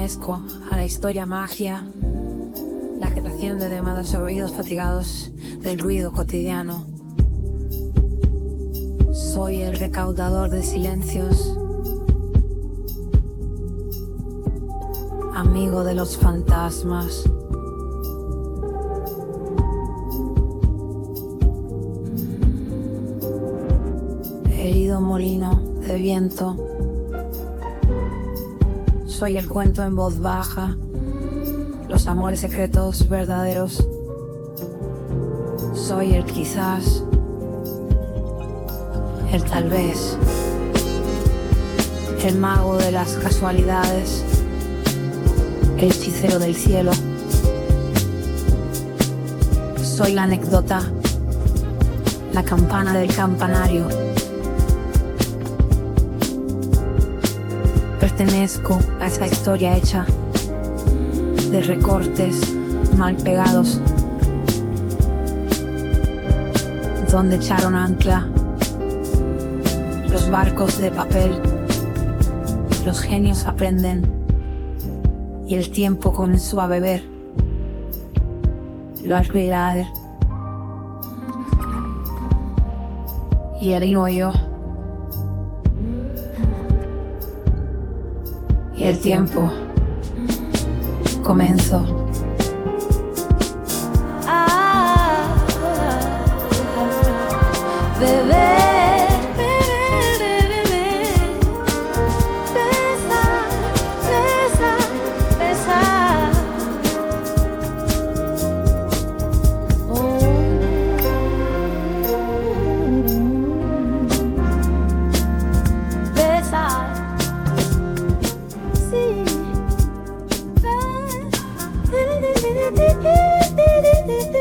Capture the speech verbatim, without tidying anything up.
Pertenezco a la historia magia, la que trasciende de más oídos fatigados del ruido cotidiano. Soy el recaudador de silencios, amigo de los fantasmas. Herido molino de viento, soy el cuento en voz baja, los amores secretos verdaderos. Soy el quizás, el tal vez, el mago de las casualidades, el hechicero del cielo. Soy la anécdota, la campana del campanario. Pertenezco a esa historia hecha de recortes mal pegados, donde echaron ancla los barcos de papel. Los genios aprenden y el tiempo comenzó a beber. Lo olvidar y el yo. Y el tiempo comenzó. Ah, beber, beber, beber, besar, besar, besar. Oh. Besar. Sí.